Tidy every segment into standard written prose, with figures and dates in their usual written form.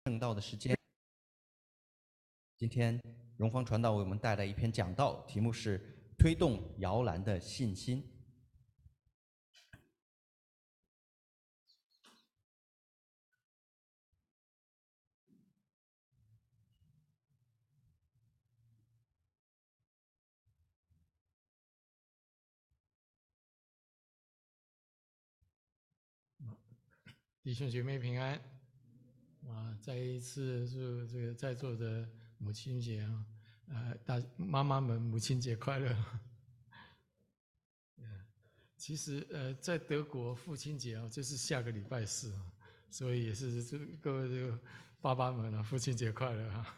正道的时间。今天荣芳传道为我们带来一篇讲道，题目是推动摇篮的信心。 弟兄姐妹平安啊！再一次祝这个在座的母亲节啊，大妈妈们母亲节快乐！其实在德国父亲节啊，就是下个礼拜四啊，所以也是祝各位这个爸爸们啊，父亲节快乐啊！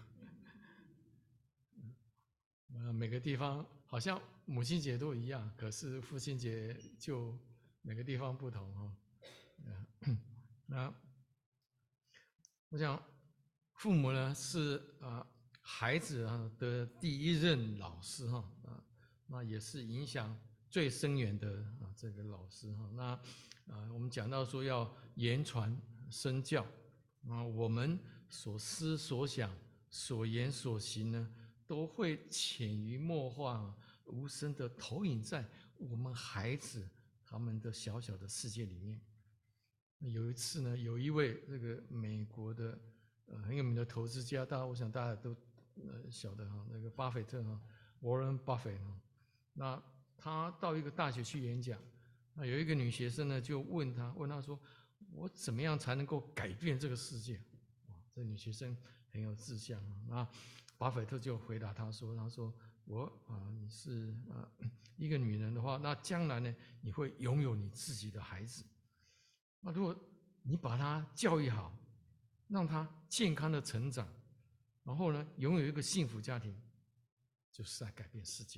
每个地方好像母亲节都一样，可是父亲节就每个地方不同哦。那我想，父母呢是孩子的第一任老师哈那也是影响最深远的这个老师哈。那我们讲到说要言传身教我们所思所想、所言所行呢，都会潜移默化、无声的投影在我们孩子他们的小小的世界里面。有一次呢，有一位这个美国的很有名的投资家，我想大家都晓得哈，那个巴菲特哈，Warren Buffett 哈，那他到一个大学去演讲，那有一个女学生呢就问他说，我怎么样才能够改变这个世界？这女学生很有志向那巴菲特就回答他说，你是一个女人的话，那将来呢你会拥有你自己的孩子。那如果你把他教育好，让他健康的成长，然后呢，拥有一个幸福家庭，就是在改变世界。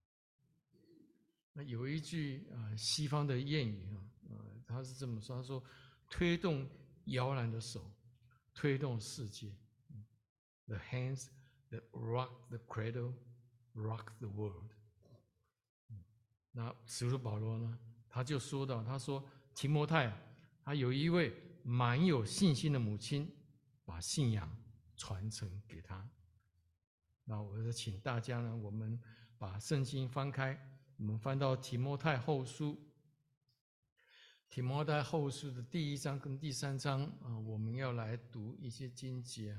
那有一句西方的谚语他是这么说，他说：“推动摇篮的手，推动世界。The hands that rock the cradle, rock the world。”那使徒保罗呢，他就说到，他说提摩太他有一位蛮有信心的母亲，把信仰传承给他。那我就请大家呢，我们把圣经翻开，我们翻到提摩太后书，提摩太后书的第1章跟第3章我们要来读一些经节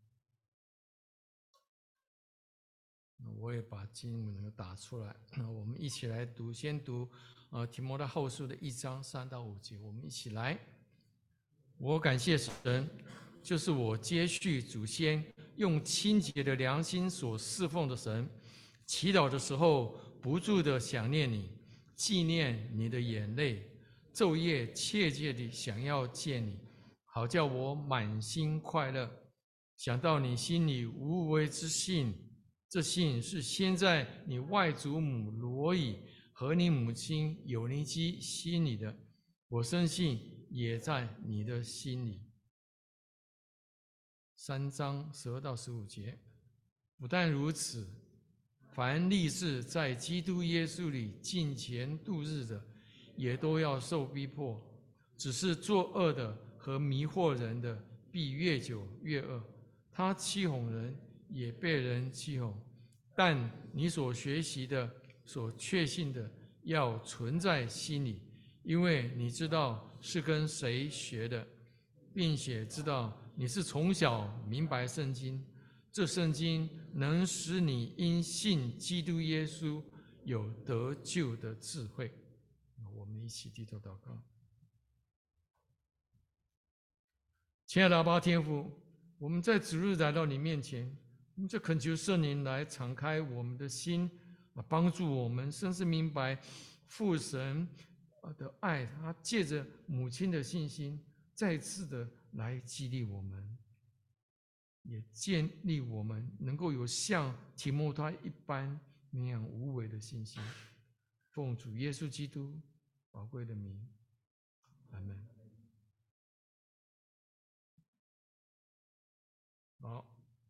我也把经文打出来，我们一起来读，先读提摩太后书的1章3到5节，我们一起来。我感谢神，就是我接续祖先用清洁的良心所侍奉的神。祈祷的时候，不住地想念你，纪念你的眼泪，昼夜切切地想要见你，好叫我满心快乐。想到你心里无为之信，这信是先在你外祖母罗以和你母亲友尼基心里的，我深信也在你的心里。3章12到15节，不但如此，凡立志在基督耶稣里敬虔度日的，也都要受逼迫。只是作恶的和迷惑人的，必越久越恶。他欺哄人，也被人欺哄。但你所学习的、所确信的，要存在心里，因为你知道是跟谁学的，并且知道你是从小明白圣经。这圣经能使你因信基督耶稣有得救的智慧。我们一起低头祷告。亲爱的阿爸天父，我们在主日来到你面前，我们就恳求圣灵来敞开我们的心，帮助我们深深明白父神的爱，他借着母亲的信心，再次的来激励我们，也建立我们能够有像提摩太一般那样无为的信心。奉主耶稣基督宝贵的名，阿们。好，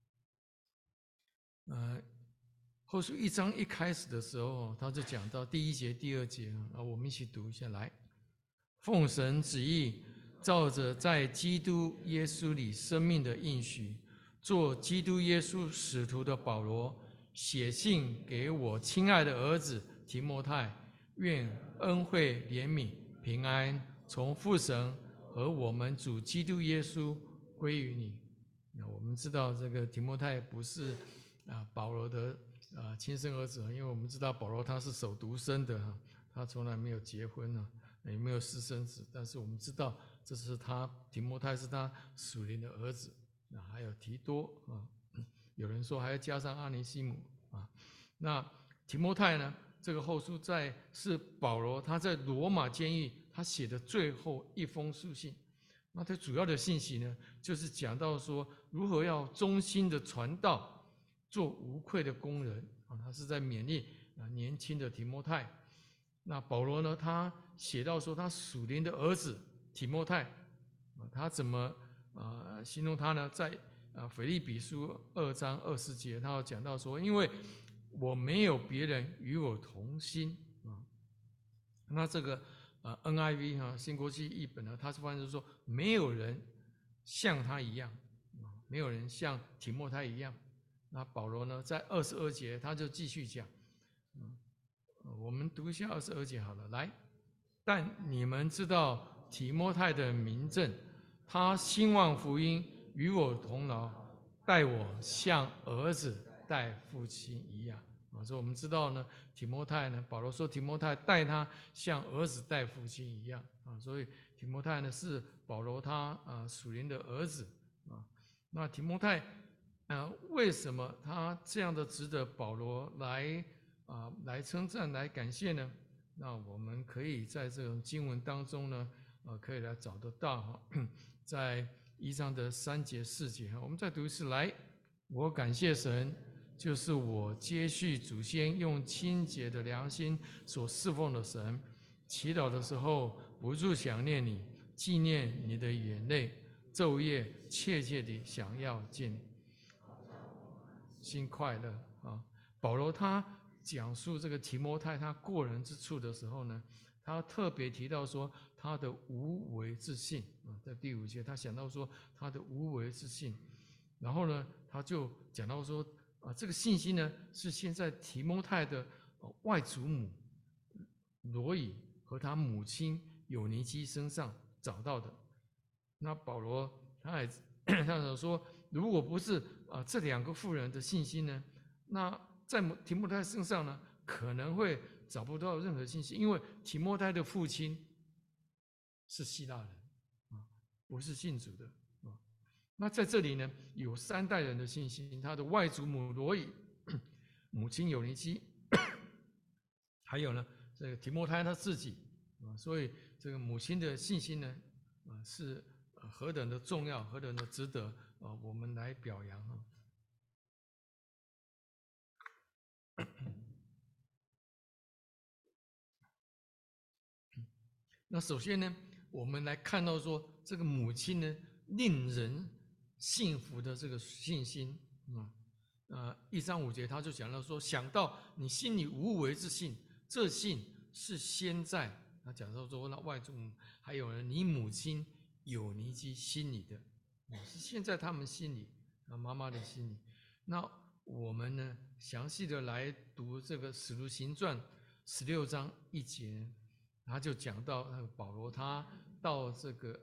后书1章一开始的时候，他就讲到第1节、第2节我们一起读一下来。奉神旨意， 照着在基督耶稣里生命的应许，做基督耶稣使徒的保罗，写信给我亲爱的儿子提摩太，愿恩惠、怜悯、平安从父神和我们主基督耶稣归于你。那我们知道这个提摩太不是保罗的亲生儿子，因为我们知道保罗他是守独生的，他从来没有结婚，也没有私生子，但是我们知道这是提摩太是他属灵的儿子。还有提多有人说还要加上阿尼西姆那提摩太呢，这个后书是保罗他在罗马监狱他写的最后一封书信。那他主要的信息呢，就是讲到说如何要忠心的传道，做无愧的工人他是在勉励年轻的提摩太。那保罗呢，他写到说他属灵的儿子提摩太他怎么形容他呢？在腓立比书2章20节，他有讲到说，因为我没有别人与我同心那这个NIV 新国际译本呢，他是翻译说没有人像他一样没有人像提摩太一样。那保罗呢，在22节他就继续讲我们读一下22节好了，来，但你们知道提摩太的名证，他兴旺福音，与我同劳，待我像儿子待父亲一样所以我们知道呢，提摩太呢，保罗说提摩太待他像儿子待父亲一样所以提摩太呢是保罗他属灵的儿子那提摩太为什么他这样的值得保罗来称赞来感谢呢？那我们可以在这种经文当中呢可以来找得到在1章的3节4节我们再读一次来，我感谢神，就是我接续祖先用清洁的良心所侍奉的神，祈祷的时候不住想念你，纪念你的眼泪，昼夜切切地想要见你，心快乐保罗他讲述这个提摩太他过人之处的时候呢，他特别提到说他的无为之信在第5节他想到说他的无为之信，然后呢他就讲到说这个信心呢是现在提摩太的外祖母罗以和他母亲友尼基身上找到的。那保罗他也他想说，如果不是这2个妇人的信心呢，那在提摩太身上呢可能会找不到任何信息，因为提摩太的父亲是希腊人不是信主的那在这里呢有3代人的信心，他的外祖母罗以，母亲友尼基，还有呢这个提摩太他自己所以这个母亲的信心呢是何等的重要，何等的值得我们来表扬那首先呢，我们来看到说这个母亲呢令人信服的这个信心1章5节他就讲到说，想到你心里无为之信，这信是先在他讲到说那外祖母还有呢你母亲友尼基心里的是现在他们心里妈妈的心里。那我们呢详细的来读这个使徒行传16章1节他就讲到那个保罗他到这个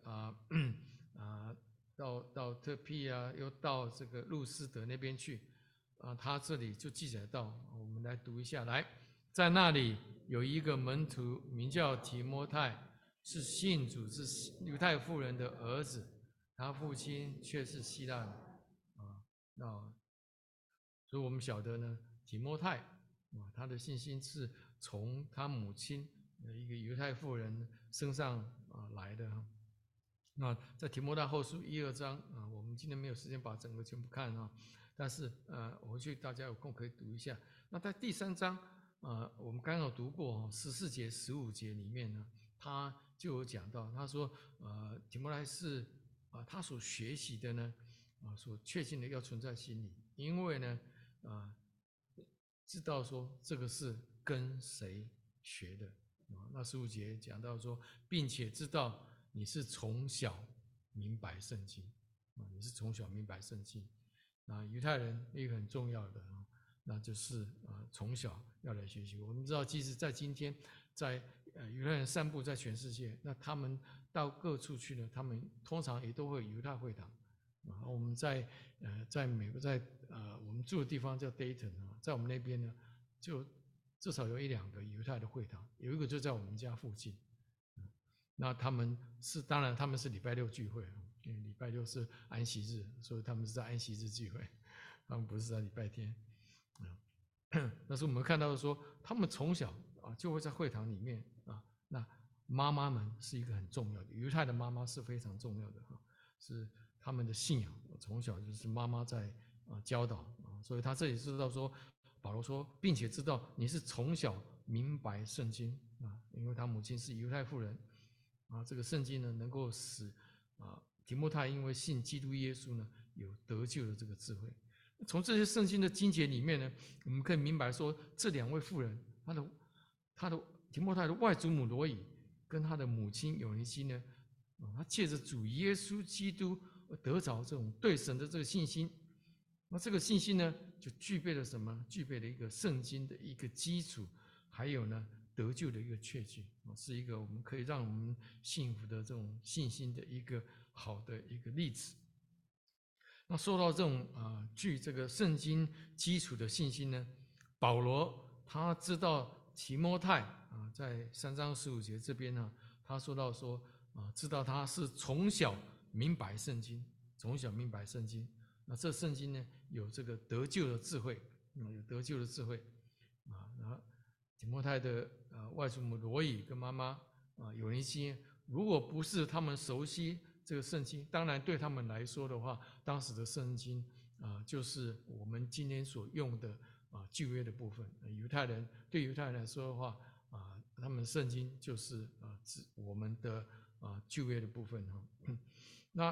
到特庇又到这个路斯德那边去他这里就记载到，我们来读一下来，在那里有一个门徒名叫提摩太，是信主之犹太妇人的儿子，他父亲却是希腊人那所以我们晓得呢，提摩太他的信心是从他母亲一个犹太妇人身上来的那在提摩太后书1、2章我们今天没有时间把整个全部看但是回去大家有空可以读一下。那在第3章我们刚刚有读过14节、15节里面呢，他就有讲到，他说提摩太是他所学习的呢所确信的要存在心里，因为呢知道说这个是跟谁学的那15节讲到说，并且知道你是从小明白圣经你是从小明白圣经。犹太人一个很重要的那就是从小要来学习。我们知道，即使在今天，在犹太人散布在全世界，那他们到各处去呢，他们通常也都会有犹太会堂我们在美国，在我们住的地方叫 Dayton 在我们那边呢，就至少有1-2个犹太的会堂，有一个就在我们家附近。那他们是当然他们是礼拜六聚会因为礼拜六是安息日，所以他们是在安息日聚会，他们不是在礼拜天但是我们看到说，他们从小就会在会堂里面那妈妈们是一个很重要的，犹太的妈妈是非常重要的是他们的信仰，从小就是妈妈在教导所以他这里知道说，保罗说，并且知道你是从小明白圣经因为他母亲是犹太妇人这个圣经呢能够使提摩太因为信基督耶稣呢有得救的这个智慧。从这些圣经的经节里面呢，我们可以明白说，这2位妇人，他的提摩太的外祖母罗以跟他的母亲友尼基呢，他借着主耶稣基督得着这种对神的这个信心。那这个信心呢，就具备了什么？具备了一个圣经的一个基础，还有呢得救的一个确据是一个我们可以让我们幸福的这种信心的一个好的一个例子。那说到这种具这个圣经基础的信心呢，保罗他知道提摩太在3章15节这边呢，他说到说知道他是从小明白圣经，从小明白圣经。那这圣经呢有这个得救的智慧有得救的智慧然后提摩太的外祖母罗以跟妈妈友尼基，如果不是他们熟悉这个圣经，当然对他们来说的话，当时的圣经就是我们今天所用的旧约的部分。对犹太人来说的话他们圣经就是指我们的旧约的部分那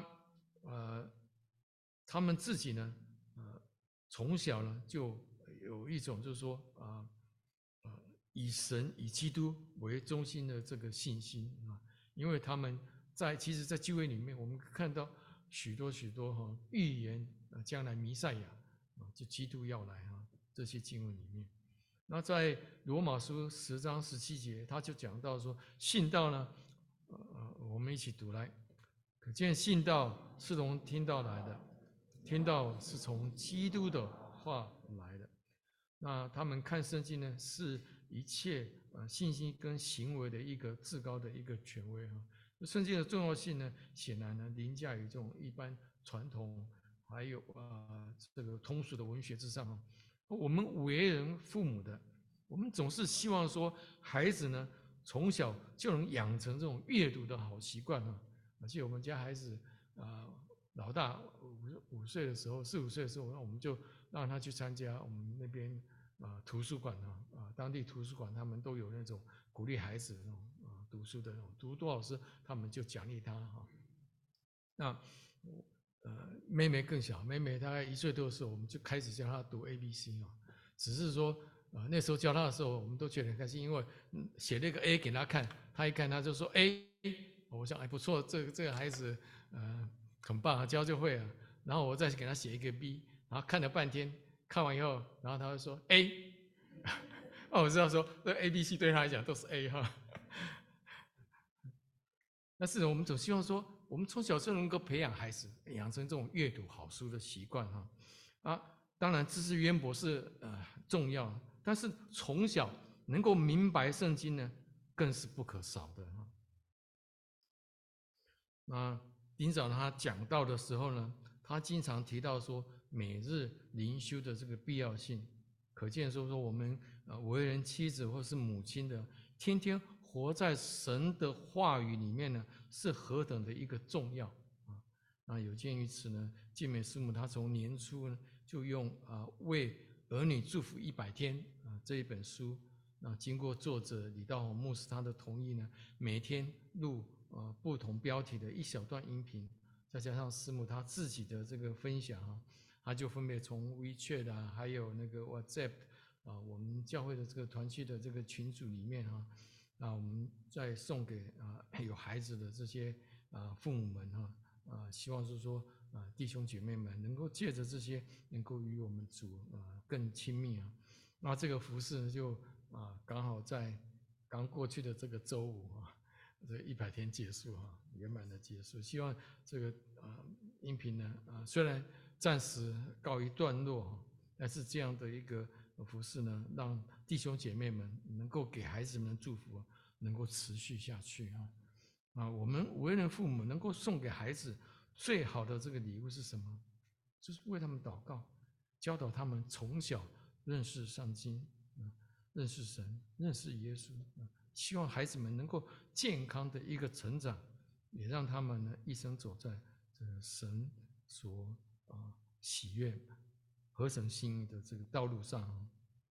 他们自己呢从小呢就有一种就是说以神以基督为中心的这个信心因为他们其实在旧约里面，我们看到许多预言将来弥赛亚就基督要来这些经文里面。那在罗马书10章17节，他就讲到说，信道呢我们一起读来，可见信道是从听道来的，听道是从基督的话来的。那他们看圣经呢，是一切信心跟行为的一个至高的一个权威圣经的重要性呢，显然呢凌驾于这种一般传统还有这个通俗的文学之上我们为人父母的，我们总是希望说孩子呢从小就能养成这种阅读的好习惯而且我们家孩子老大4-5岁的时候，我们就让他去参加我们那边图书馆当地图书馆他们都有那种鼓励孩子那种读书的那种，读多少诗他们就奖励他那妹妹更小，妹妹大概1岁多的时候，我们就开始教她读 ABC 只是说那时候教她的时候，我们都觉得很开心，因为写那个 A 给她看，她一看她就说 A， 我想不错，这个孩子很棒教就会了。然后我再给她写一个 B， 然后看了半天，看完以后，然后她会说 A， 我知道说这 ABC 对她来讲都是 A 但是我们总希望说，我们从小就能够培养孩子养成这种阅读好书的习惯当然知识渊博是重要，但是从小能够明白圣经呢，更是不可少的丁长他讲到的时候呢，他经常提到说每日灵修的这个必要性，可见说我们为人妻子或是母亲的，天天活在神的话语里面呢，是何等的一个重要有鉴于此呢，健美师母她从年初呢就用为儿女祝福100天这一本书经过作者李道宏牧师他的同意呢，每天录不同标题的一小段音频，再加上师母他自己的这个分享他就分别从 WeChat 还有那个 WhatsApp 我们教会的这个团契的这个群组里面我们再送给有孩子的这些父母们希望是说弟兄姐妹们能够借着这些，能够与我们主更亲密啊。那这个服事呢，就刚好在刚过去的这个周五这100天结束圆满的结束。希望这个音频呢虽然暂时告一段落，但是这样的一个服事呢，让弟兄姐妹们能够给孩子们祝福，能够持续下去我们为人父母能够送给孩子最好的这个礼物是什么？就是为他们祷告，教导他们从小认识上经，认识神，认识耶稣。希望孩子们能够健康的一个成长，也让他们呢一生走在这个神所喜悦、合神心意的这个道路上。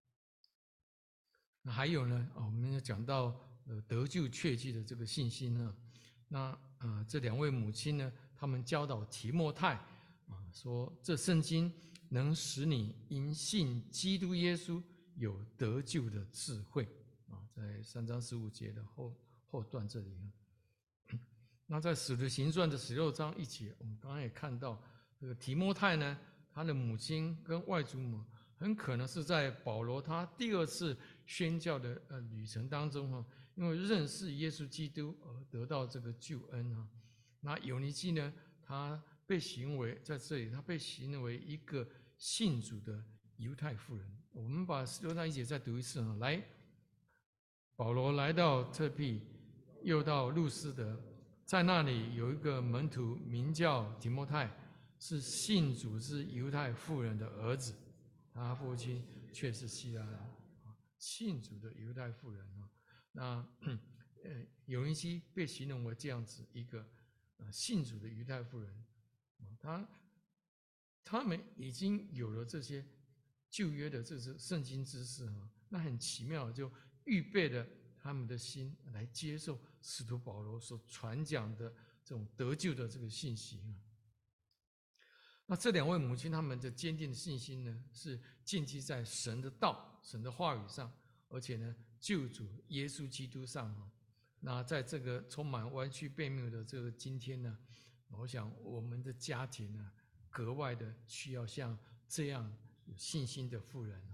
那还有呢，我们讲到得救确据的这个信心呢。那这2位母亲呢，他们教导提摩太说这圣经能使你因信基督耶稣有得救的智慧在3章15节的后段这里那在使徒行传的16章1节，我们刚刚也看到这个提摩太呢，他的母亲跟外祖母很可能是在保罗他第2次宣教的旅程当中因为认识耶稣基督而得到这个救恩那友尼基呢，他被形为在这里，他被形为一个信主的犹太妇人。我们把16章1节再读一次来，保罗来到特庇，又到路斯德，在那里有一个门徒名叫提摩太，是信主之犹太妇人的儿子，他父亲却是希腊人。信主的犹太妇人那友尼基被形容为这样子一个信主的犹太妇人，他们已经有了这些旧约的这些圣经知识那很奇妙，就预备了他们的心来接受使徒保罗所传讲的这种得救的这个信息那这2位母亲他们的坚定的信心呢，是建基在神的道、神的话语上，而且呢，救主耶稣基督上那在这个充满弯曲悖谬的这个今天呢，我想我们的家庭呢，格外的需要像这样有信心的妇人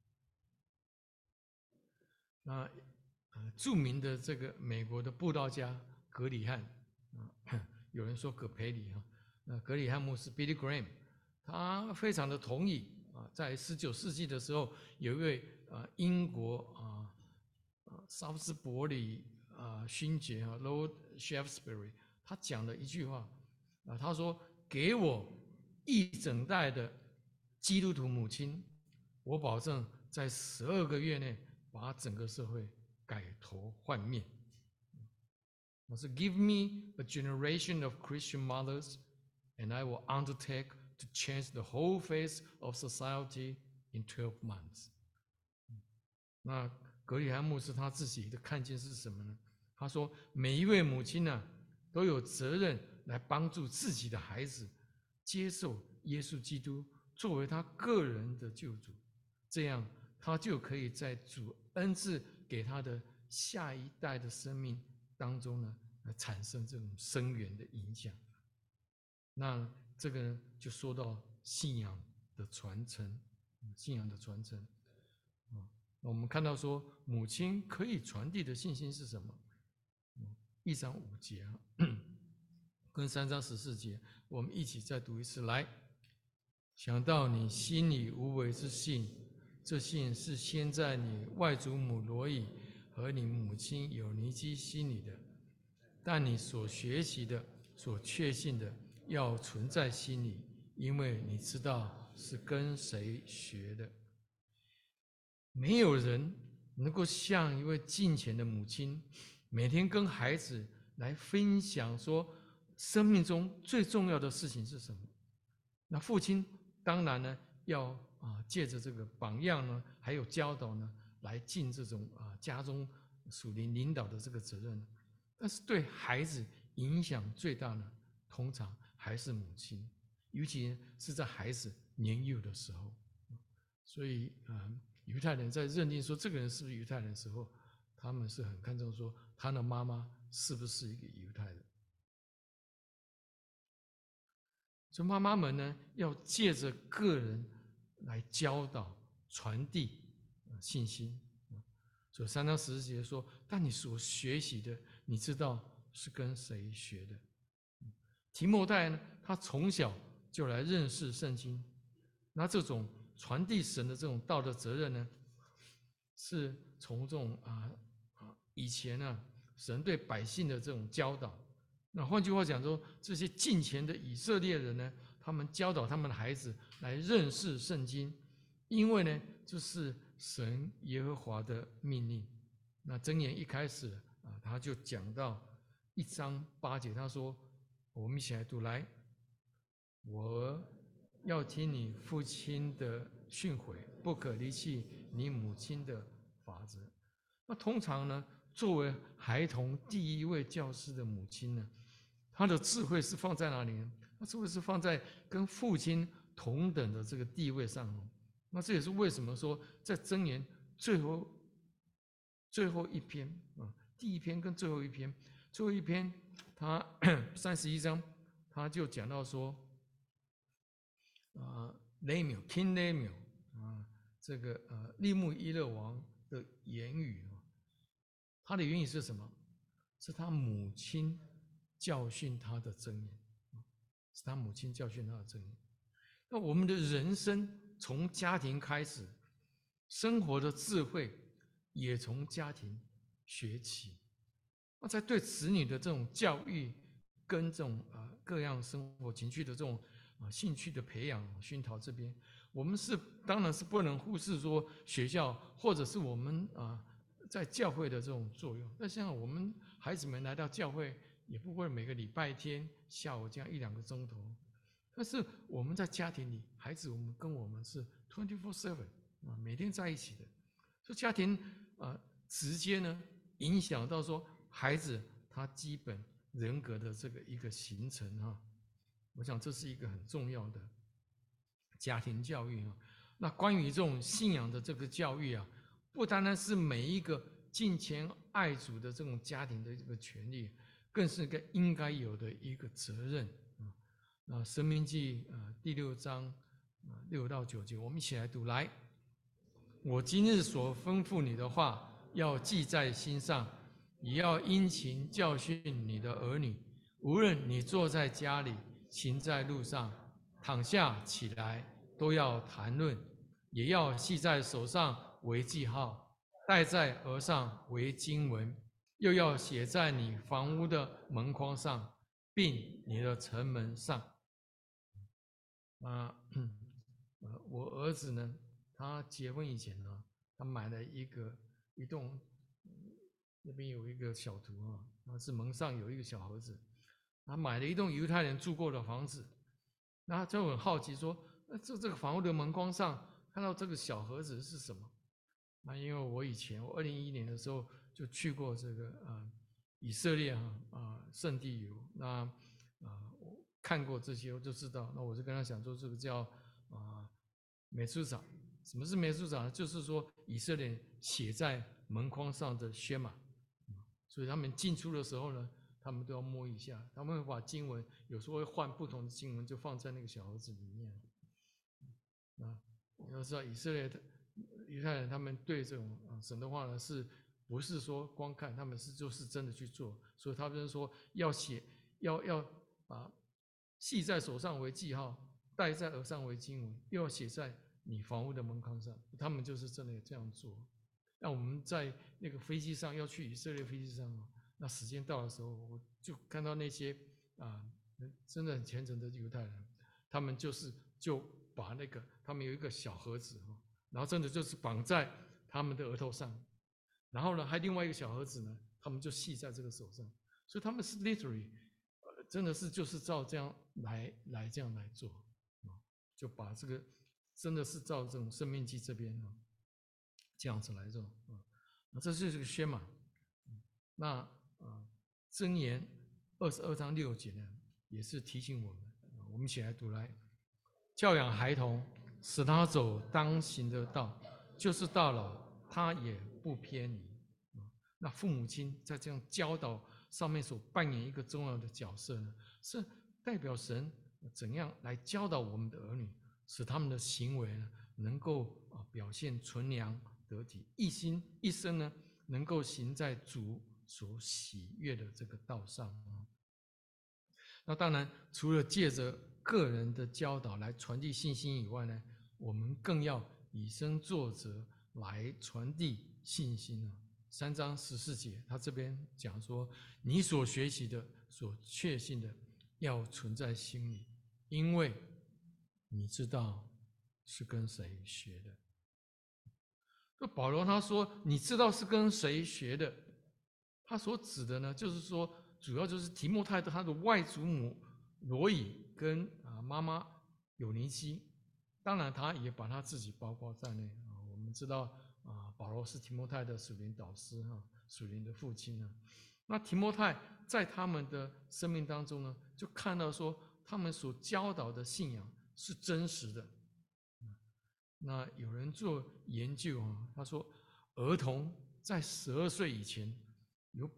那著名的这个美国的布道家格里汉有人说葛培理那格里汉牧师 Billy Graham， 他非常的同意在19世纪的时候，有一位英国沙夫斯伯里勋爵Lord Shaftesbury， 他讲了一句话他说：“给我一整代的基督徒母亲，我保证在12个月内把整个社会改头换面。”我说 ：“Give me a generation of Christian mothers, and I will undertake to change the whole face of society in 12 months。”那格里汉牧师他自己的看见是什么呢？他说：“每一位母亲呢，都有责任来帮助自己的孩子接受耶稣基督作为他个人的救主，这样他就可以在主恩赐给他的下一代的生命当中呢，产生这种深远的影响。”那这个呢，就说到信仰的传承，信仰的传承我们看到说，母亲可以传递的信心是什么？1章5节跟3章14节，我们一起再读一次。来，想到你心里无为之信，这信是先在你外祖母罗以和你母亲友尼基心里的，但你所学习的、所确信的，要存在心里，因为你知道是跟谁学的。没有人能够像一位敬虔的母亲，每天跟孩子来分享说，生命中最重要的事情是什么。那父亲当然呢，要借着这个榜样呢，还有教导呢，来尽这种家中属灵领导的这个责任。但是对孩子影响最大的，通常还是母亲，尤其是在孩子年幼的时候。所以犹太人在认定说这个人是不是犹太人的时候，他们是很看重说他的妈妈是不是一个犹太人。 所以妈妈们呢，要借着个人来教导、传递信心。所以3章14节说：“但你所学习的，你知道是跟谁学的？”提摩太呢，他从小就来认识圣经，那这种传递神的这种道德责任呢，是从这种以前啊神对百姓的这种教导。那换句话讲说，这些近前的以色列人呢，他们教导他们的孩子来认识圣经，因为呢，这是神耶和华的命令。那箴言一开始他就讲到1章8节，他说：“我们一起来读，来，我儿要听你父亲的训诲，不可离弃你母亲的法则。”那通常呢，作为孩童第一位教师的母亲呢，她的智慧是放在哪里呢？她智慧是放在跟父亲同等的这个地位上。那这也是为什么说在箴言最后一篇第一篇跟最后一篇，最后一篇他31章他就讲到说Lemuel King Lemuel 这个利木伊勒王的言语，他的言语是什么？是他母亲教训他的箴言，是他母亲教训他的箴言。那我们的人生从家庭开始，生活的智慧也从家庭学起。那在对子女的这种教育跟这种各样生活情趣的这种兴趣的培养熏陶这边，我们当然是不能忽视说学校或者是我们在教会的这种作用。那像我们孩子们来到教会，也不会每个礼拜天下午这样1-2个钟头，但是我们在家庭里，孩子跟我们是 24/7每天在一起的，所以家庭直接呢影响到说孩子他基本人格的这个一个形成我想这是一个很重要的家庭教育那关于这种信仰的这个教育不单单是每一个敬虔爱主的这种家庭的一个权利，更是个应该有的一个责任那申命记第6章6到9节，我们一起来读，来，我今日所吩咐你的话，要记在心上，也要殷勤教训你的儿女。无论你坐在家里，行在路上，躺下起来，都要谈论，也要系在手上为记号，戴在额上为经文，又要写在你房屋的门框上，并你的城门上。我儿子呢，他结婚以前呢，他买了一栋，那边有一个小图那是门上有一个小盒子，他买了一栋犹太人住过的房子，那他就很好奇说，这个房屋的门框上看到这个小盒子是什么？那因为我2011年的时候就去过这个以色列圣地游，那我看过这些我就知道，那我就跟他讲说这个叫美术长。什么是美术长呢？就是说以色列写在门框上的宣码，所以他们进出的时候呢，他们都要摸一下，他们会把经文有时候会换不同的经文，就放在那个小盒子里面。你要知道以色列的犹太人他们对这种神的话呢，是不是说光看，他们就是真的去做，所以他们说要写，要把系在手上为记号，戴在额上为经文，又要写在你房屋的门框上，他们就是真的这样做。那我们在那个飞机上要去以色列飞机上那时间到的时候，我就看到那些真的很虔诚的犹太人，他们就把他们有一个小盒子然后真的就是绑在他们的额头上，然后呢还另外一个小盒子呢，他们就系在这个手上，所以他们是 literally 真的是就是照这样来这样来做就把这个真的是照这种生命记这边这样子来做这就是个宣码。那箴言22章6节呢，也是提醒我们，我们一起来读，来，教养孩童，使他走当行的道，就是到老他也不偏离。那父母亲在这样教导上面所扮演一个重要的角色呢，是代表神怎样来教导我们的儿女，使他们的行为呢能够表现纯良得体，一生呢能够行在主所喜悦的这个道上。那当然，除了借着个人的教导来传递信心以外呢，我们更要以身作则来传递信心。3章14节，他这边讲说：“你所学习的、所确信的，要存在心里，因为你知道是跟谁学的。”就保罗他说：“你知道是跟谁学的？”他所指的呢，就是说，主要就是提摩太的他的外祖母罗以跟妈妈有尼基，当然他也把他自己包括在内。我们知道保罗是提摩太的属灵导师属灵的父亲啊。那提摩太在他们的生命当中呢，就看到说他们所教导的信仰是真实的。那有人做研究他说儿童在12岁以前，有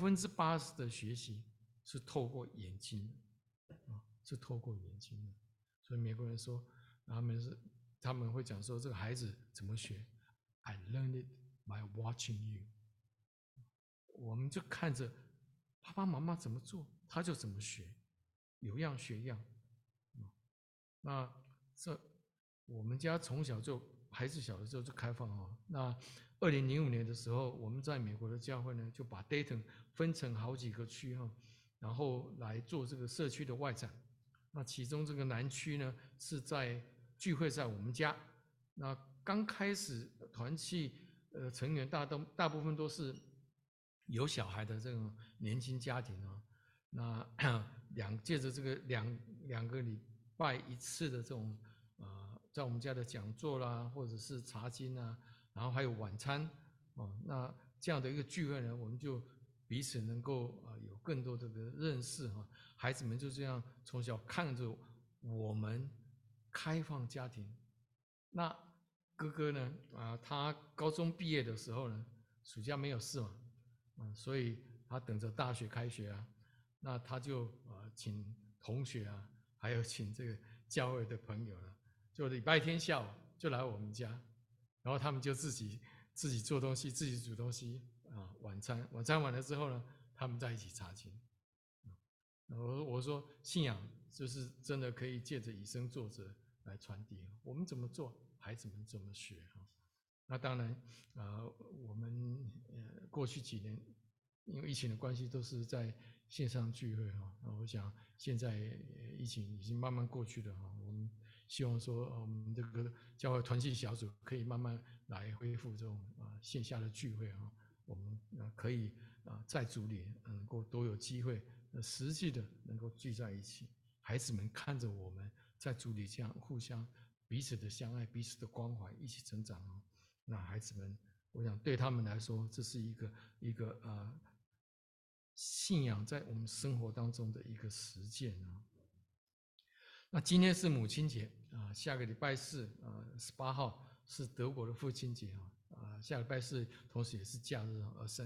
80%的学习是透过眼睛是透过眼睛的。所以美国人说他们会讲说这个孩子怎么学 ，I learned it by watching you。我们就看着爸爸妈妈怎么做，他就怎么学，有样学样。那我们家从小就孩子小的时候就开放那2005年的时候，我们在美国的教会呢，就把 Dayton 分成好几个区然后来做这个社区的外展。那其中这个南区呢，是在聚会在我们家。那刚开始团契成员大部分都是有小孩的这种年轻家庭那借着这个两个礼拜一次的这种在我们家的讲座啦，或者是查经然后还有晚餐那这样的一个聚会呢，我们就彼此能够有更多的认识孩子们就这样从小看着我们开放家庭。那哥哥呢他高中毕业的时候呢，暑假没有事嘛所以他等着大学开学那他就请同学还有请这个教会的朋友就礼拜天下午就来我们家，然后他们就自己做东西，自己煮东西晚餐完了之后呢，他们在一起查经。我说信仰就是真的可以借着以身作则来传递，我们怎么做，孩子们怎么学那当然我们过去几年因为疫情的关系都是在线上聚会我想现在疫情已经慢慢过去了我们希望说我们这个教会团契小组可以慢慢来恢复这种线下的聚会我们可以在主里能够都有机会实际的能够聚在一起，孩子们看着我们在主里这样互相彼此的相爱，彼此的关怀，一起成长那孩子们我想对他们来说这是一个信仰在我们生活当中的一个实践那今天是母亲节下个礼拜四18号是德国的父亲节下礼拜四同时也是假日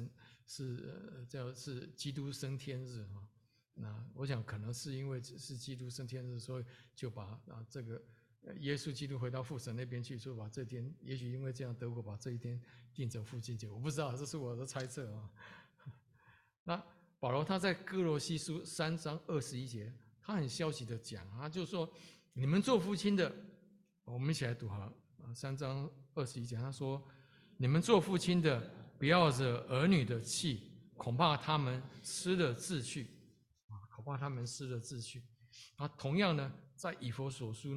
是基督升天日那我想可能是因为是基督升天日，所以就把这个耶稣基督回到父神那边去，就把这天，也许因为这样德国把这一天定成父亲节，我不知道，这是我的猜测那保罗他在哥罗西书3章21节，他很消极的讲他就说你们做父亲的，我们一起来读3章21节，他说你们做父亲的不要惹儿女的气，恐怕他们失了志趣同样呢在以弗所书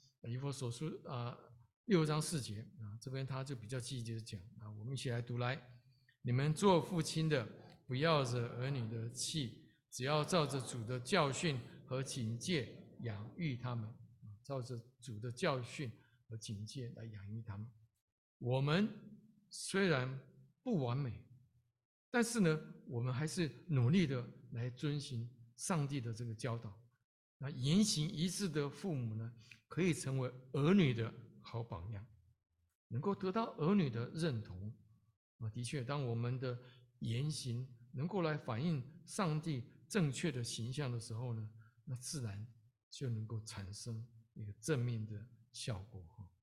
6章4节这边他就比较积极的讲我们一起来读来，你们做父亲的不要惹儿女的气，只要照着主的教训和警戒养育他们，照着主的教训和警戒来养育他们。我们虽然不完美，但是呢我们还是努力的来遵循上帝的这个教导。那言行一致的父母呢，可以成为儿女的好榜样，能够得到儿女的认同的确当我们的言行能够来反映上帝正确的形象的时候呢，那自然就能够产生一个正面的效果。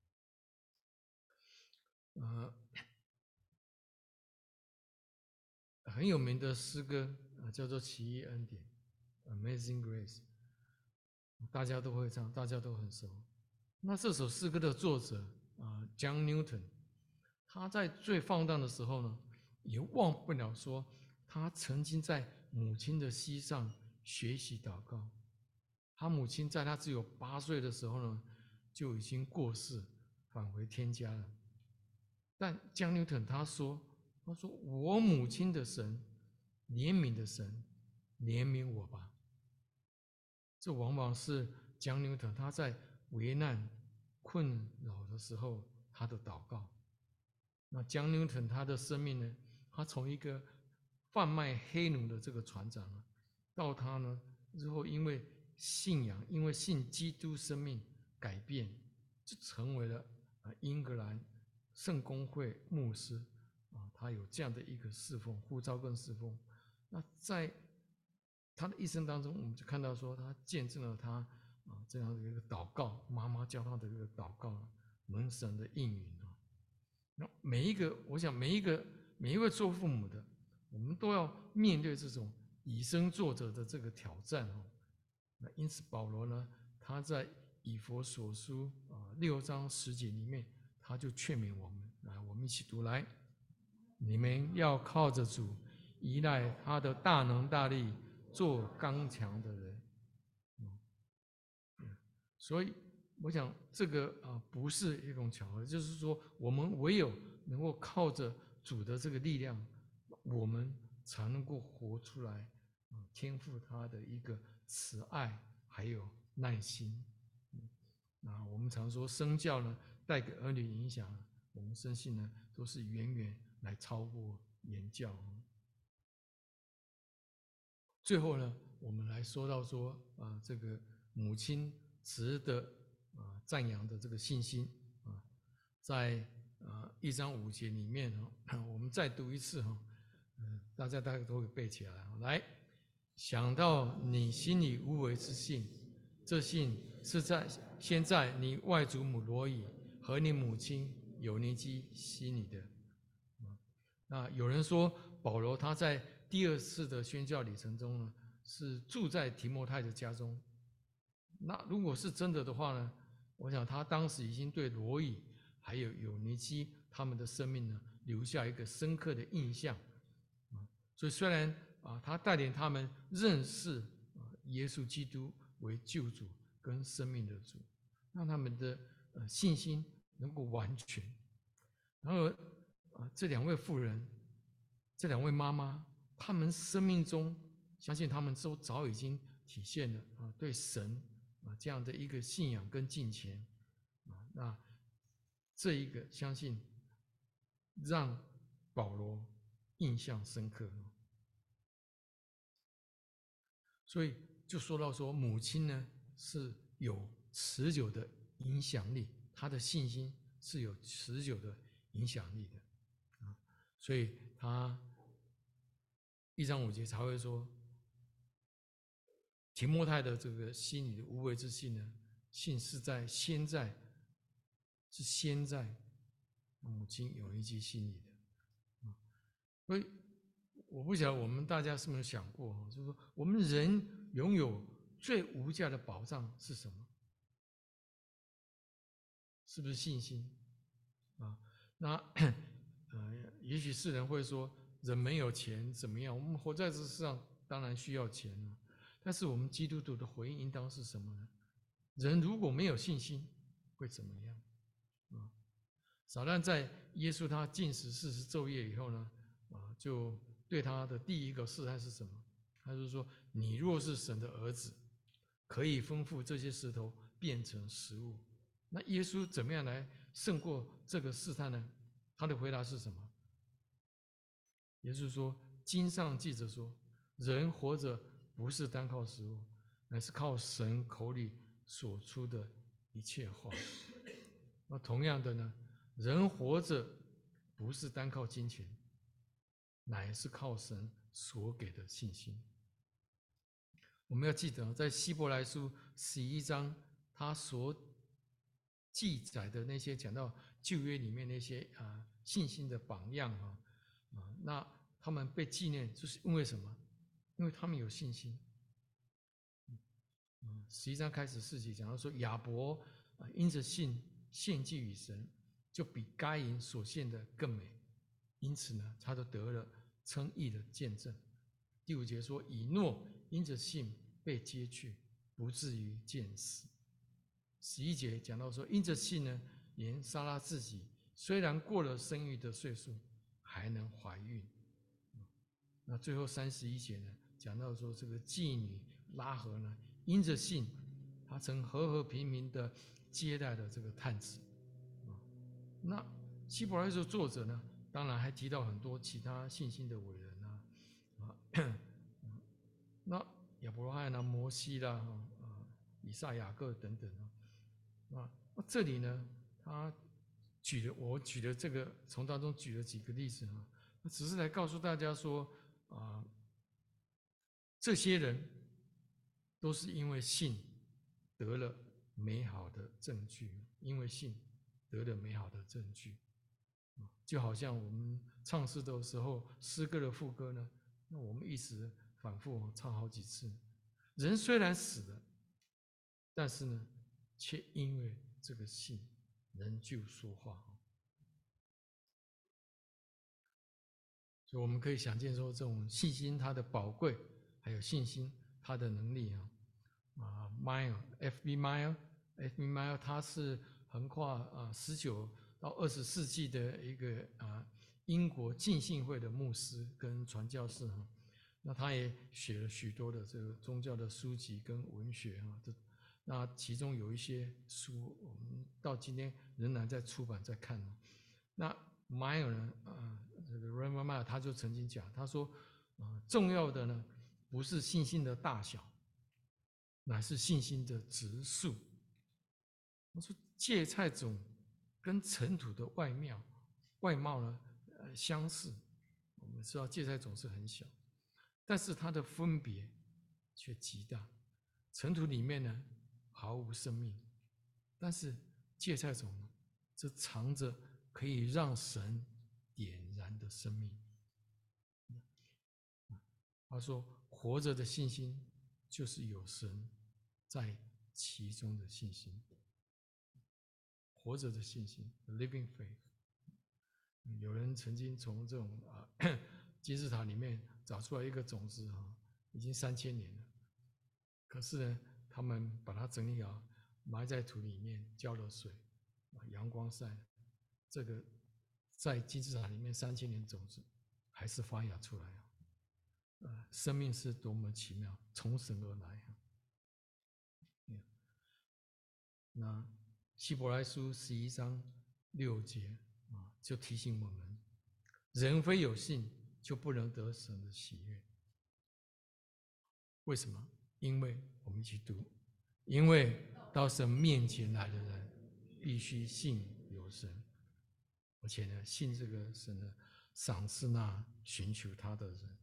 很有名的诗歌叫做《奇异恩典》（Amazing Grace），大家都会唱，大家都很熟。那这首诗歌的作者John Newton， 他在最放荡的时候呢，也忘不了说他曾经在母亲的膝上学习祷告。他母亲在他只有8岁的时候呢，就已经过世，返回天家了。但江纽特他说我母亲的神，怜悯的神，怜悯我吧。这往往是江纽特他在危难困扰的时候他的祷告。那江纽特他的生命呢，他从一个贩卖黑奴的这个船长到他呢日后因为信仰，因为信基督生命改变，就成为了英格兰圣公会牧师他有这样的一个侍奉，呼召跟侍奉。那在他的一生当中，我们就看到说他见证了他这样的一个祷告，妈妈教他的一个祷告，蒙神的应允。那我想每一位做父母的，我们都要面对这种以身作则的这个挑战。那因此保罗呢，他在以弗所书6章10节里面，他就劝勉我们，来，我们一起读来：你们要靠着主，依赖他的大能大力，做刚强的人。所以我想这个不是一种巧合，就是说我们唯有能够靠着主的这个力量，我们才能够活出来天父他的一个慈爱还有耐心。那我们常说身教呢带给儿女影响，我们深信呢都是远远来超过言教。最后呢，我们来说到说这个母亲值得赞扬的这个信心在1章5节里面我们再读一次大家大概都会背起来。来，想到你心里无为之信，这信是先在你外祖母罗以和你母亲友尼基心里的。那有人说保罗他在第2次的宣教旅程中呢，是住在提摩太的家中。那如果是真的的话呢，我想他当时已经对罗以还有友尼基他们的生命呢留下一个深刻的印象。所以虽然他带领他们认识耶稣基督为救主跟生命的主，让他们的信心能够完全。然而这2位妇人，这2位妈妈，他们生命中相信他们都早已经体现了对神这样的一个信仰跟敬虔那这一个相信让保罗印象深刻。所以就说到说母亲呢是有持久的影响力，她的信心是有持久的影响力的所以他1章5节才会说提摩太的这个心里的无为之信呢，信是先在母亲友尼基心里的所以我不晓得我们大家是不是想过就是说我们人拥有最无价的宝藏是什么？是不是信心那也许世人会说人没有钱怎么样，我们活在这世上当然需要钱但是我们基督徒的回应应当是什么呢？人如果没有信心会怎么样撒旦在耶稣他禁食40昼夜以后呢就对他的第一个试探是什么？他就说你若是神的儿子，可以吩咐这些石头变成食物。那耶稣怎么样来胜过这个试探呢？他的回答是什么？耶稣说经上记着说，人活着不是单靠食物，乃是靠神口里所出的一切话。那同样的呢，人活着不是单靠金钱，乃是靠神所给的信心。 我们要记得，在希伯来书11章，他所记载的那些讲到旧约里面那些信心的榜样那他们被纪念，就是因为什么？因为他们有信心。11章开始4节讲到说，亚伯因着信献祭与神，就比该隐所献的更美，因此呢，他就得了称义的见证。第5节说，以诺因着信被接去，不至于见死。11节讲到说，因着信呢，连撒拉自己虽然过了生育的岁数，还能怀孕。那最后31节呢，讲到说这个妓女拉合呢，因着信，她曾和平平的接待了这个探子。那希伯来书作者呢，当然还提到很多其他信心的伟人那亚伯拉罕摩西啦以撒、雅各等等这里呢，我举的这个从当中举了几个例子只是来告诉大家说这些人都是因为信得了美好的证据，因为信得了美好的证据，就好像我们唱诗的时候，诗歌的副歌呢，那我们一直反复唱好几次。人虽然死了，但是呢，却因为这个信仍旧说话。所以我们可以想见说，这种信心它的宝贵，还有信心它的能力F.B. Meyer 他是横跨19到20世纪的一个英国浸信会的牧师跟传教士那他也写了许多的这个宗教的书籍跟文学那其中有一些书，我们到今天仍然在出版在看那 Meyer 呢这个 Raymond Meyer 他就曾经讲，他说重要的呢不是信心的大小，乃是信心的质素。他说芥菜种跟尘土的外貌呢相似，我们知道芥菜种是很小，但是它的分别却极大。尘土里面呢毫无生命，但是芥菜种呢则藏着可以让神点燃的生命。他说活着的信心就是有神在其中的信心，活着的信心 living faith。 有人曾经从这种金字塔里面找出来一个种子已经3000年了，可是呢他们把它整理好，埋在土里面，浇了水，阳光晒，这个在金字塔里面3000年种子还是发芽出来生命是多么奇妙，从神而来那希伯来书11章6节就提醒我们，人非有信就不能得神的喜悦。为什么？因为我们一起读，因为到神面前来的人必须信有神，而且呢，信这个神呢赏赐那寻求他的人。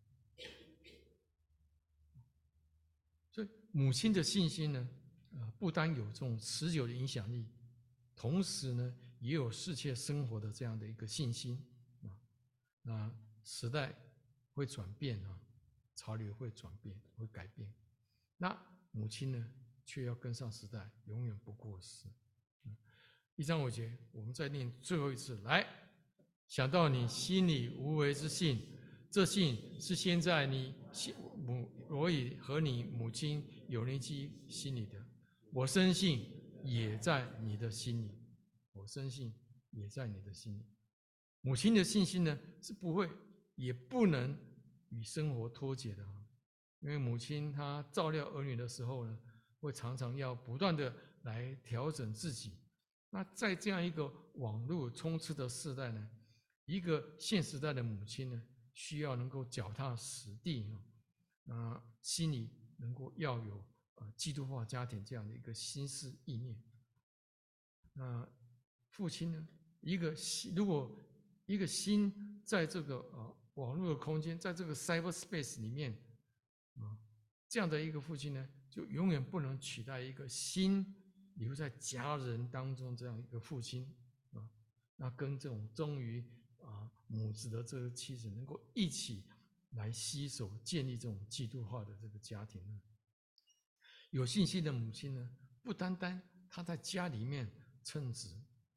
所以母亲的信心呢不单有这种持久的影响力，同时呢也有世界生活的这样的一个信心那时代会转变潮流会转变，会改变，那母亲呢却要跟上时代，永远不过时。1章5节我们再念最后一次，来，想到你心里无为之信，这信是先在你罗以和你母亲有尼基心里的，我深信也在你的心里，我深信也在你的心里。母亲的信心呢是不会也不能与生活脱节的因为母亲她照料儿女的时候呢，会常常要不断的来调整自己。那在这样一个网络充斥的时代呢，一个现时代的母亲呢，需要能够脚踏实地心里能够要有基督化家庭这样的一个心思意念。那父亲呢，如果一个心在这个网络的空间，在这个 cyberspace 里面这样的一个父亲呢，就永远不能取代一个心留在家人当中这样一个父亲啊。那跟这种忠于母子的这个妻子，能够一起来携手建立这种基督化的这个家庭呢。有信心的母亲呢，不单单她在家里面称职，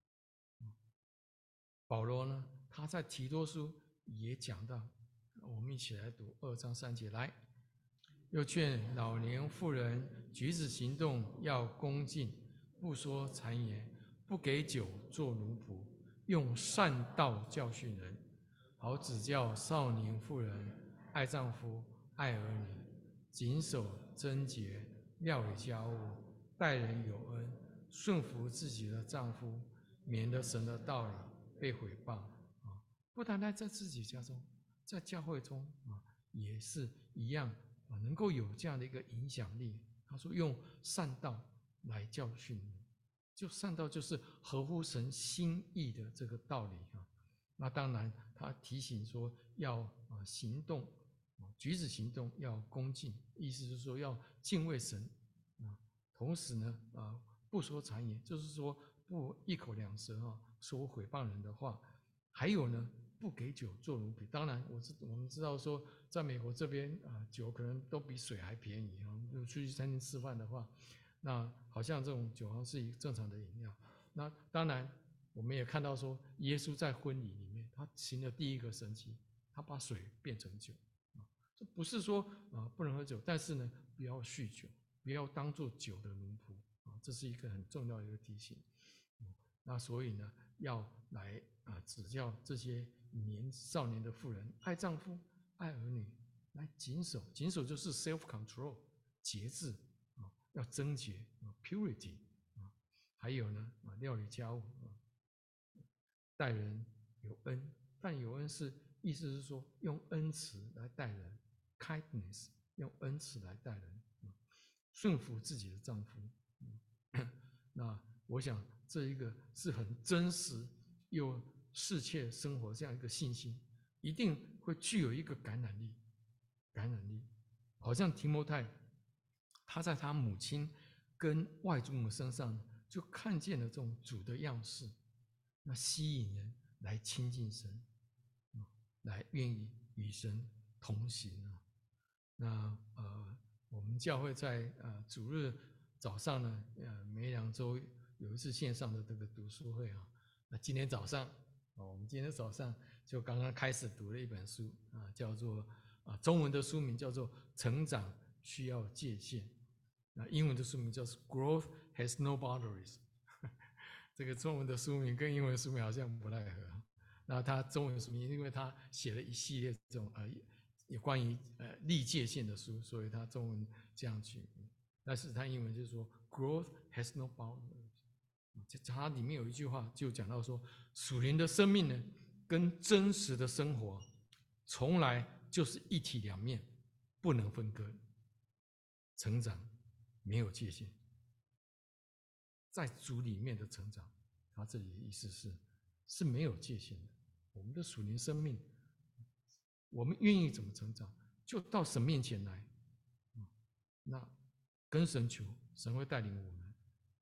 保罗呢，他在提多书也讲到，我们一起来读2章3节来。又劝老年妇人举止行动要恭敬，不说谗言，不给酒做奴仆，用善道教训人，好指教少年妇人爱丈夫、爱儿女，谨守贞洁，料理家务，待人有恩，顺服自己的丈夫，免得神的道理被毁谤啊！不单单在自己家中，在教会中也是一样能够有这样的一个影响力。他说用善道来教训你，就善道就是合乎神心意的这个道理啊。那当然，他提醒说要行动，举止行动要恭敬，意思是说要敬畏神啊。同时呢不说谗言，就是说不一口两舌说毁谤人的话。还有呢，不给酒做奴婢。当然，我们知道说，在美国这边酒可能都比水还便宜出去餐厅吃饭的话，那好像这种酒是一个正常的饮料。那当然，我们也看到说，耶稣在婚礼里面，他行了第一个神迹，他把水变成酒这不是说不能喝酒，但是呢，不要酗酒，不要当做酒的奴仆这是一个很重要的一个提醒。那所以呢，要来指教这些少年的妇人爱丈夫、爱儿女，来谨守。谨守就是 self-control 节制要贞洁purity 还有呢料理家务待人有恩。但有恩是意思是说用恩慈来待人 kindness 用恩慈来待人顺服自己的丈夫那我想这一个是很真实又适切生活这样一个信心，一定会具有一个感染力。好像提摩太，他在他母亲跟外祖母身上就看见了这种主的样式，那吸引人来亲近神，来愿意与神同行那我们教会在主日早上呢，每2周有一次线上的这个读书会那今天早上我们今天早上就刚刚开始读了一本书叫做中文的书名叫做《成长需要界限》，英文的书名叫做《Growth Has No Boundaries》。这个中文的书名跟英文书名好像不太合。那他中文书名，因为他写了一系列这种有关于立界限的书，所以他中文这样取名。但是他英文就是说 "Growth has no boundaries"。它里面有一句话就讲到说，属灵的生命呢，跟真实的生活，从来就是一体两面，不能分割。成长没有界限，在主里面的成长，他这里的意思是没有界限的。我们的属灵生命，我们愿意怎么成长，就到神面前来，那跟神求，神会带领我们。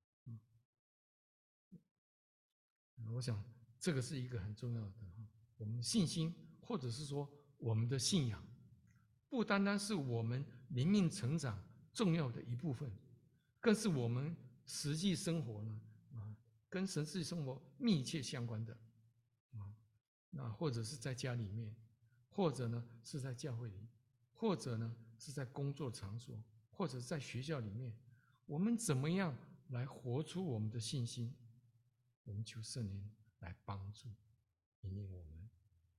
我想这个是一个很重要的，我们信心或者是说我们的信仰，不单单是我们灵命成长重要的一部分，更是我们实际生活呢跟神实际生活密切相关的那或者是在家里面，或者呢是在教会里，或者呢是在工作场所，或者在学校里面，我们怎么样来活出我们的信心？我们求圣灵来帮助引领我们。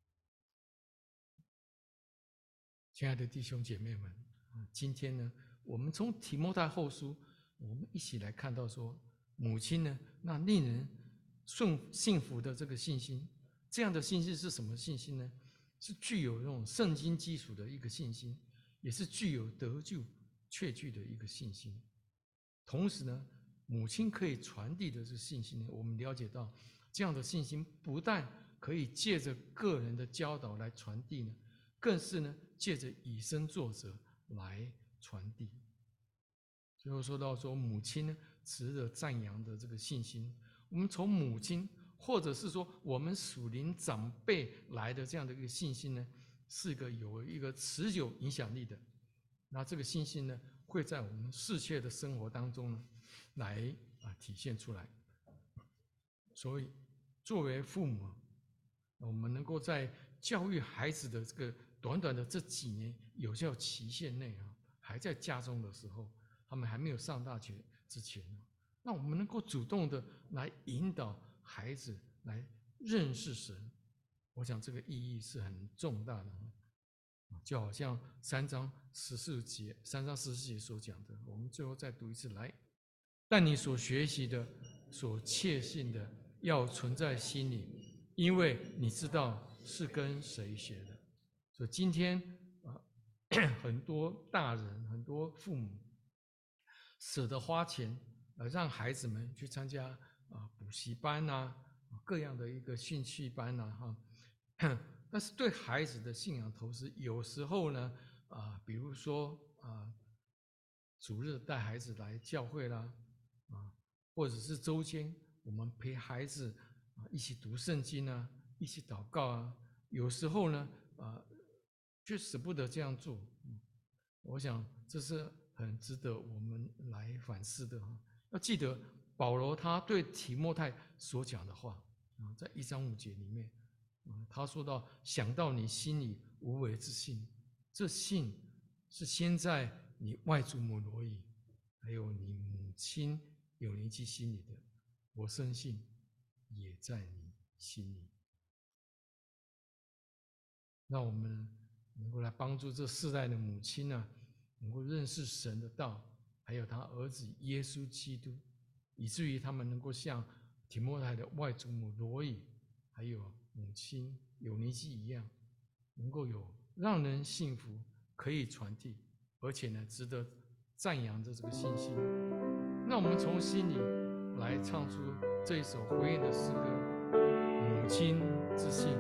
亲爱的弟兄姐妹们今天呢，我们从提摩太后书，我们一起来看到说，母亲呢那令人幸福的这个信心，这样的信心是什么信心呢？是具有那种圣经基础的一个信心，也是具有得救确据的一个信心。同时呢，母亲可以传递的这信心呢，我们了解到这样的信心不但可以借着个人的教导来传递呢，更是呢借着以身作则来传递。最后说到说母亲呢，值得赞扬的这个信心，我们从母亲或者是说我们属灵长辈来的这样的一个信心呢，是有一个持久影响力的。那这个信心呢，会在我们世切的生活当中呢，来体现出来。所以，作为父母，我们能够在教育孩子的这个短短的这几年有效期限内还在家中的时候，他们还没有上大学之前，那我们能够主动的来引导孩子来认识神，我想这个意义是很重大的。就好像3章14节所讲的，我们最后再读一次来。但你所学习的、所切信的，要存在心里，因为你知道是跟谁学的。所以今天很多大人、很多父母舍得花钱让孩子们去参加补习班各样的一个兴趣班但是对孩子的信仰投资，有时候呢比如说主日带孩子来教会啦或者是周间我们陪孩子一起读圣经一起祷告有时候呢却舍不得这样做。我想这是很值得我们来反思的要记得保罗他对提摩太所讲的话在1章5节里面他说到，想到你心里无为之信，这信是先在你外祖母罗以还有你母亲有年纪心里的，我深信也在你心里。那我们能够来帮助这世代的母亲能够认识神的道，还有他儿子耶稣基督，以至于他们能够像提摩太的外祖母罗以还有母亲有尼基一样，能够有让人幸福可以传递，而且呢值得赞扬的这个信心。那我们从心里来唱出这一首回应的诗歌《母亲之信》。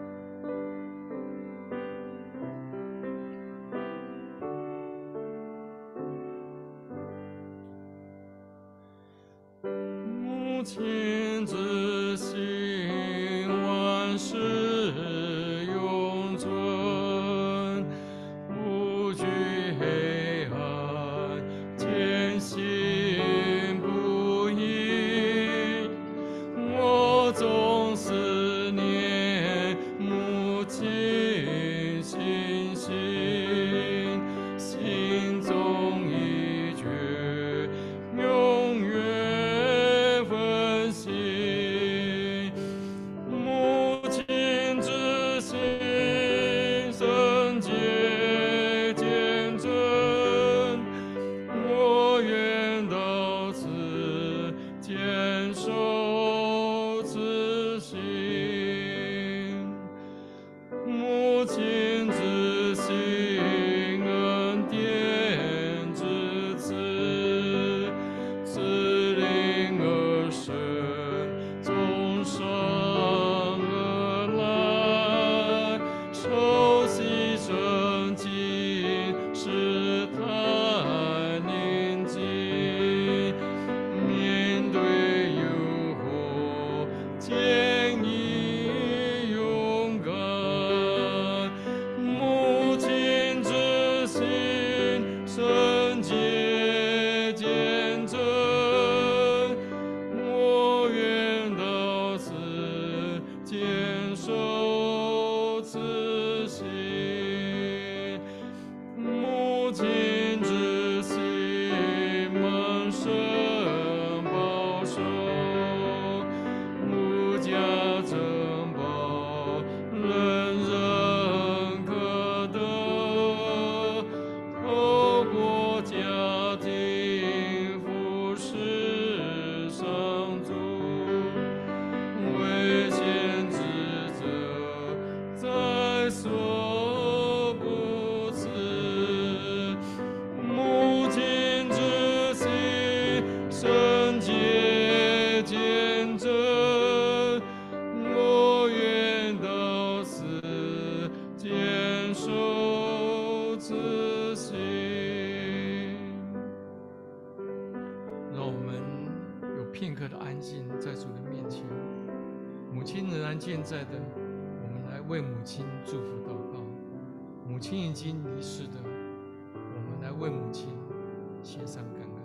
母亲之信，万事永存，不惧黑暗，坚信不疑。我总思念刻的安静在主的面前。母亲仍然健在的，我们来为母亲祝福祷告；母亲已经离世的，我们来为母亲献上感恩。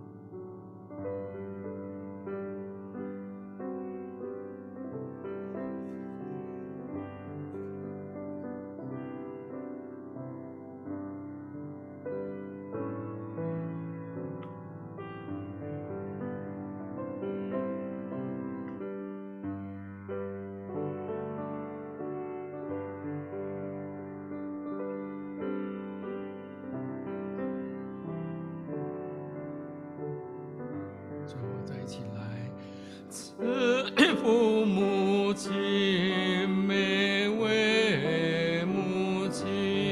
最后再一起来，慈父母亲，每位母亲，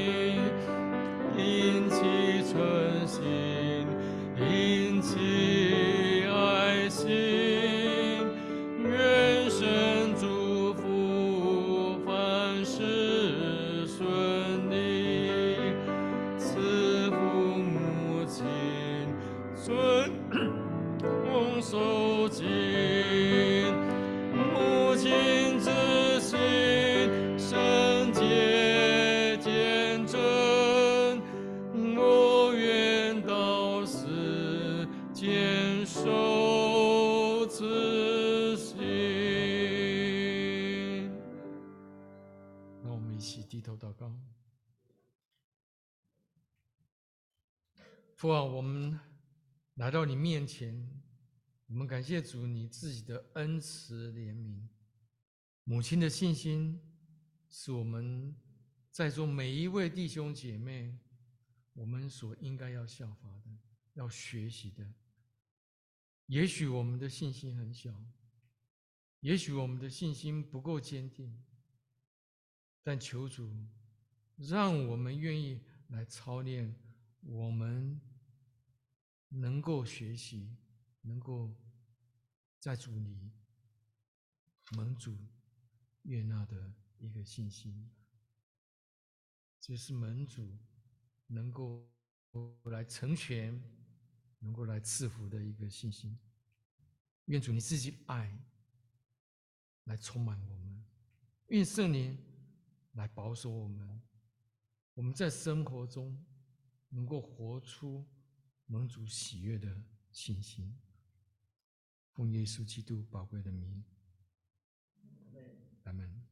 殷其存心，殷其爱心，愿神祝福，凡事顺利，慈父母亲，尊受尽，母亲之心，圣洁见证，我愿到死坚守此心。让我们一起低头祷告。父啊，我们来到你面前，我们感谢主你自己的恩慈怜悯。母亲的信心是我们在座每一位弟兄姐妹我们所应该要效法的，要学习的。也许我们的信心很小，也许我们的信心不够坚定，但求主让我们愿意来操练，我们能够学习，能够在主里蒙主悦纳的一个信心。这是蒙主能够来成全，能够来赐福的一个信心。愿主你自己爱来充满我们，愿圣灵来保守我们，我们在生活中能够活出蒙主喜悦的信心。奉耶稣基督宝贵的名，阿们。